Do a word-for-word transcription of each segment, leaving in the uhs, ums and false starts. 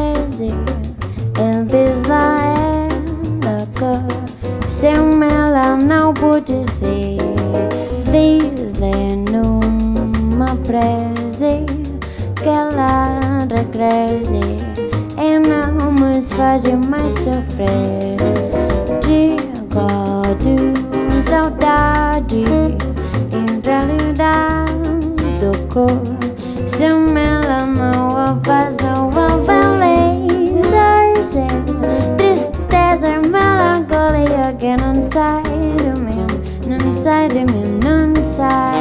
preze em desla ela que sem ela não pode ser. Desde numa preze que ela regresse e não me faz mais sofrer. Digo de saudade em realidade do cor. Sem ela não há paz, não há beleza, sem tristeza e melancolia que não sai de mim, não sai de mim, não sai.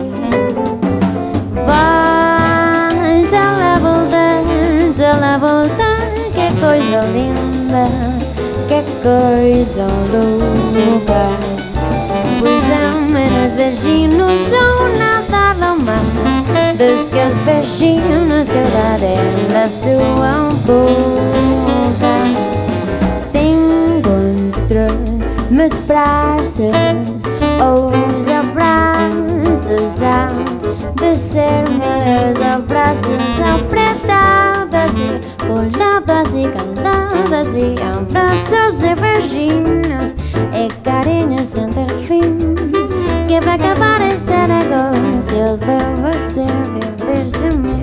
Vai, se ela voltar, se ela voltar, que coisa linda, que coisa louca. Pois é, menos beijinhos são nada do mar dos que os beijinhos que eu darei da sua boca. Te encontro meus braços, os abraços há de ser meus abraços apertados e colados e calados e abraços e beijinhos e carinhos sem ter fim. Que pra acabar esse negócio eu devo ser viver sem mim.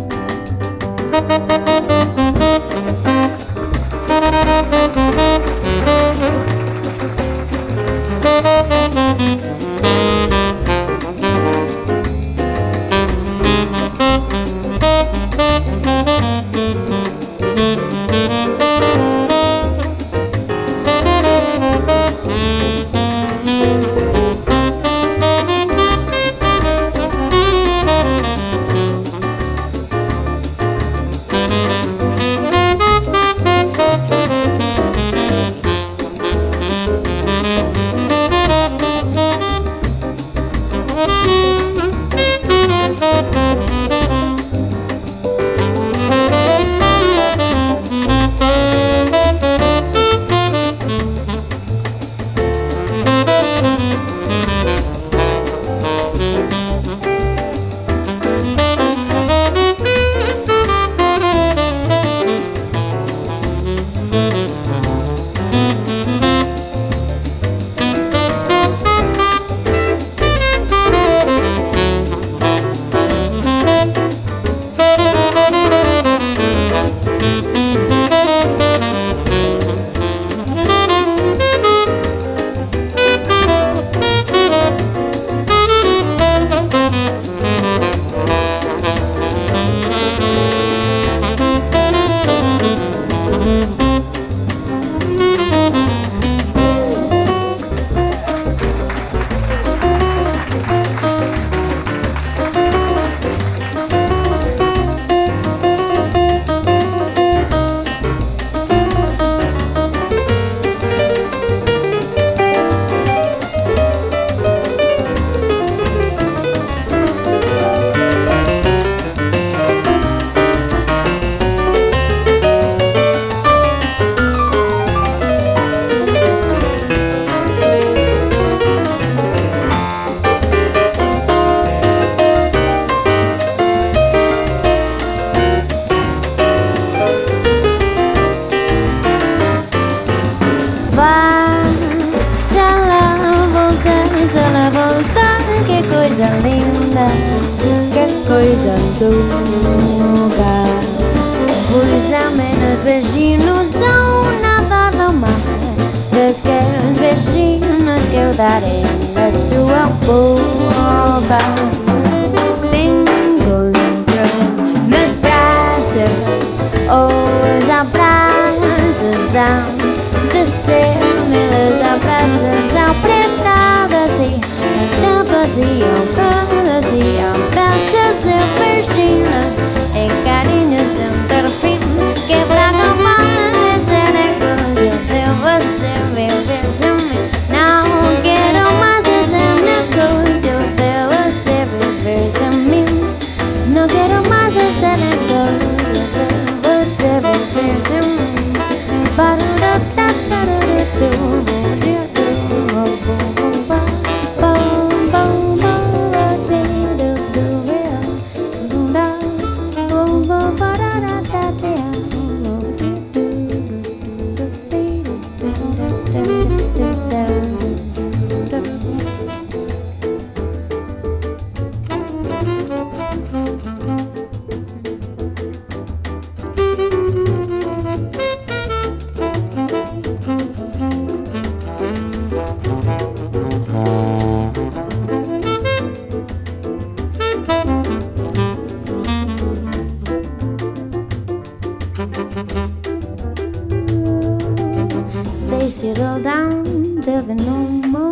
Que coisa linda, que coisa louca. Pois há menos beijinhos são nada do mar dos que os beijinhos que eu darei na sua boca. Te encontro meus braços, os abraços hão de ser meus abraços apertados e tantos e abraços e abraços e beijinhos e carinhos sem ter fim. Que pra acabar esse negócio eu devo ser viver sem mim. Não quero mais esse negócio, eu devo ser viver sem mim. Não quero mais esse negócio, eu devo ser viver sem mim. Para da They settle down, there'll be no more